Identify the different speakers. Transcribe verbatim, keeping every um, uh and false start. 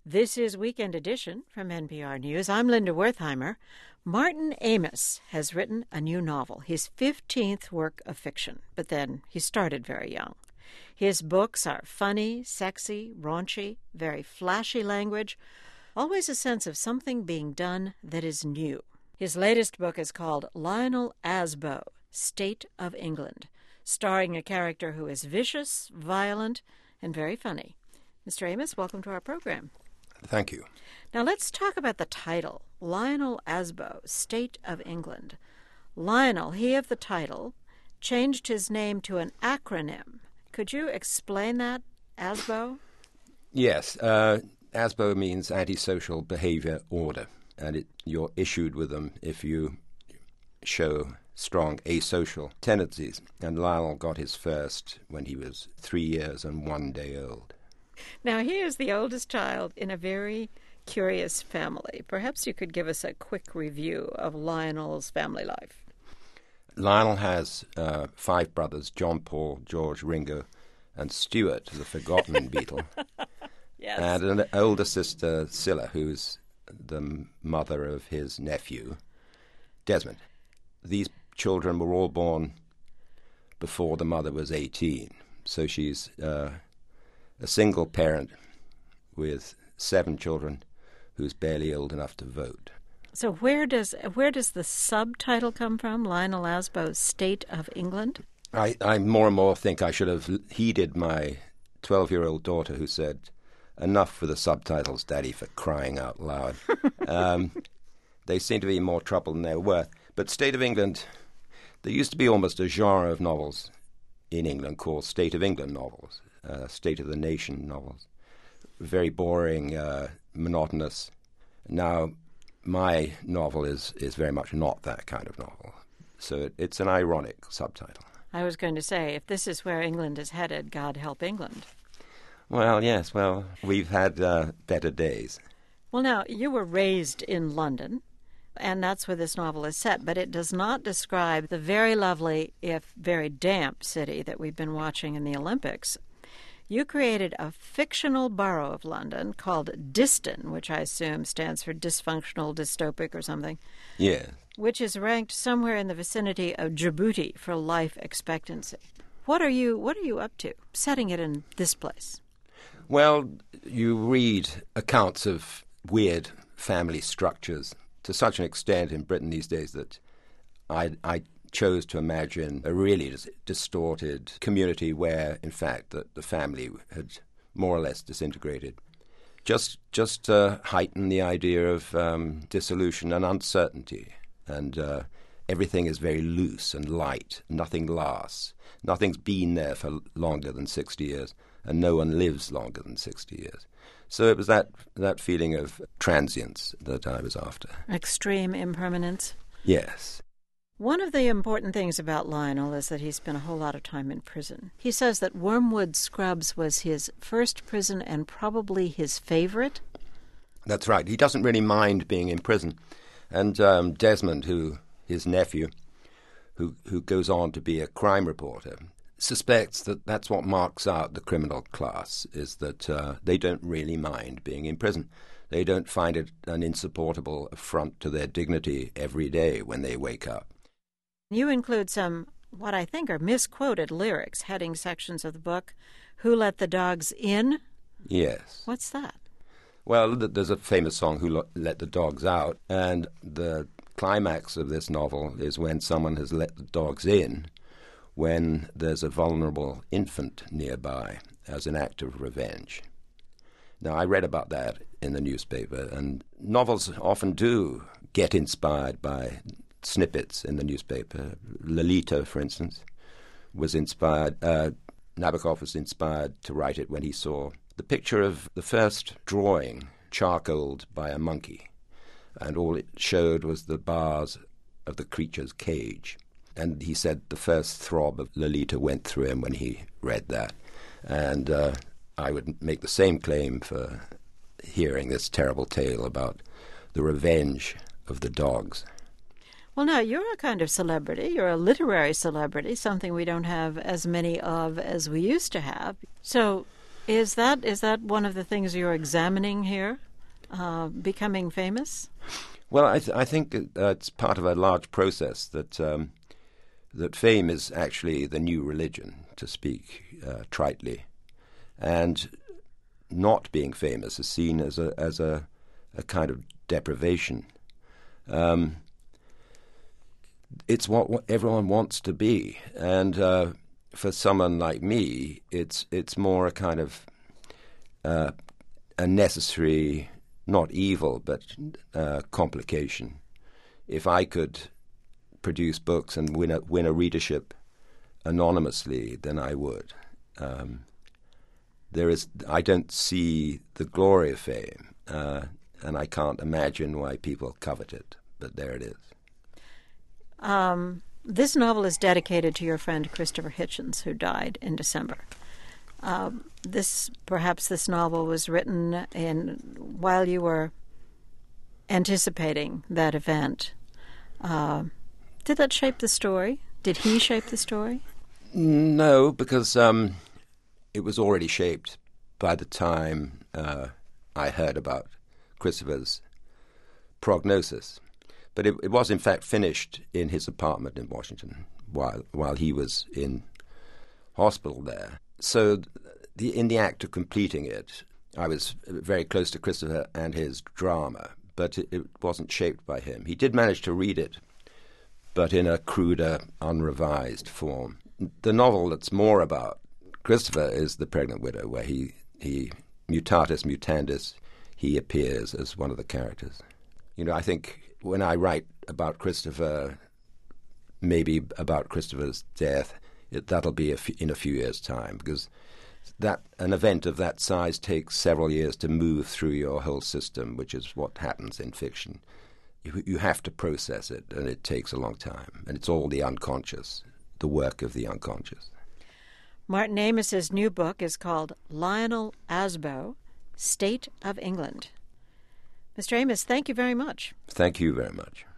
Speaker 1: This is Weekend Edition from N P R News. I'm Linda Wertheimer. Martin Amis has written a new novel, his fifteenth work of fiction, but then he started very young. His books are funny, sexy, raunchy, very flashy language, always a sense of something being done that is new. His latest book is called Lionel Asbo, State of England, starring a character who is vicious, violent, and very funny. Mister Amis, welcome to our program.
Speaker 2: Thank you.
Speaker 1: Now let's talk about the title, Lionel Asbo, State of England. Lionel, he of the title, changed his name to an acronym. Could you explain that, Asbo?
Speaker 2: Yes. Uh, ASBO means Antisocial Behavior Order, and it, you're issued with them if you show strong asocial tendencies. And Lionel got his first when he was three years and one day old.
Speaker 1: Now, he is the oldest child in a very curious family. Perhaps you could give us a quick review of Lionel's family life.
Speaker 2: Lionel has uh, five brothers, John, Paul, George, Ringo, and Stuart, the forgotten Beatle.
Speaker 1: Yes.
Speaker 2: And an older sister, Cilla, who's the mother of his nephew, Desmond. These children were all born before the mother was eighteen. So she's uh, a single parent with seven children who's barely old enough to vote.
Speaker 1: So where does where does the subtitle come from, Lionel Asbo's State of England?
Speaker 2: I, I more and more think I should have heeded my twelve-year-old daughter who said, "Enough with the subtitles, Daddy, for crying out loud." um, they seem to be more trouble than they're worth. But State of England, there used to be almost a genre of novels in England called State of England novels. Uh, State of the Nation novels. Very boring, uh, monotonous. Now, my novel is, is very much not that kind of novel. So it, it's an ironic subtitle.
Speaker 1: I was going to say, if this is where England is headed, God help England.
Speaker 2: Well, yes, well, we've had uh, better days.
Speaker 1: Well, now, you were raised in London, and that's where this novel is set, but it does not describe the very lovely, if very damp, city that we've been watching in the Olympics. You created a fictional borough of London called Diston, which I assume stands for dysfunctional, dystopic or something.
Speaker 2: Yeah.
Speaker 1: Which is ranked somewhere in the vicinity of Djibouti for life expectancy. What are you What are you up to, setting it in this place?
Speaker 2: Well, you read accounts of weird family structures to such an extent in Britain these days that I, I chose to imagine a really dis- distorted community where, in fact, the, the family had more or less disintegrated. Just just to heighten the idea of um, dissolution and uncertainty. And uh, everything is very loose and light. Nothing lasts. Nothing's been there for longer than sixty years, and no one lives longer than sixty years. So it was that, that feeling of transience that I was after.
Speaker 1: Extreme impermanence?
Speaker 2: Yes.
Speaker 1: One of the important things about Lionel is that he spent a whole lot of time in prison. He says that Wormwood Scrubs was his first prison and probably his favorite.
Speaker 2: That's right. He doesn't really mind being in prison. And um, Desmond, who his nephew, who who goes on to be a crime reporter, suspects that that's what marks out the criminal class, is that uh, they don't really mind being in prison. They don't find it an insupportable affront to their dignity every day when they wake up.
Speaker 1: You include some, what I think are misquoted lyrics, heading sections of the book. Who Let the Dogs In?
Speaker 2: Yes.
Speaker 1: What's that?
Speaker 2: Well, there's a famous song, Who Let the Dogs Out, and the climax of this novel is when someone has let the dogs in, when there's a vulnerable infant nearby as an act of revenge. Now, I read about that in the newspaper, and novels often do get inspired by snippets in the newspaper. Lolita, for instance, was inspired, uh, Nabokov was inspired to write it when he saw the picture of the first drawing charcoaled by a monkey, and all it showed was the bars of the creature's cage. And he said the first throb of Lolita went through him when he read that. And uh, I would make the same claim for hearing this terrible tale about the revenge of the dogs.
Speaker 1: Well, now, you're a kind of celebrity. You're a literary celebrity, something we don't have as many of as we used to have. So Is that is that one of the things you're examining here, uh, becoming famous?
Speaker 2: Well, I, th- I think uh, it's part of a large process that um, that fame is actually the new religion, to speak uh, tritely, and not being famous is seen as a as a, a kind of deprivation. Um, it's what, what everyone wants to be, and uh, for someone like me, it's it's more a kind of uh, a necessary, not evil, but uh, complication. If I could produce books and win a, win a readership anonymously, then I would. Um, there is, I don't see the glory of fame, uh, and I can't imagine why people covet it, but there it is.
Speaker 1: Um, this novel is dedicated to your friend Christopher Hitchens, who died in December. Um, this perhaps this novel was written in while you were anticipating that event. Uh, did that shape the story? Did he shape the story?
Speaker 2: No, because um, it was already shaped by the time uh, I heard about Christopher's prognosis. But it, it was in fact finished in his apartment in Washington while while he was in hospital there. So the, in the act of completing it, I was very close to Christopher and his drama, but it, it wasn't shaped by him. He did manage to read it, but in a cruder, unrevised form. The novel that's more about Christopher is The Pregnant Widow, where he, he mutatis mutandis, he appears as one of the characters. You know, I think when I write about Christopher, maybe about Christopher's death, it, that'll be a f- in a few years' time, because that an event of that size takes several years to move through your whole system, which is what happens in fiction. You, you have to process it, and it takes a long time. And it's all the unconscious, the work of the unconscious.
Speaker 1: Martin Amis's new book is called Lionel Asbo, State of England. Mister Amis, thank you very much.
Speaker 2: Thank you very much.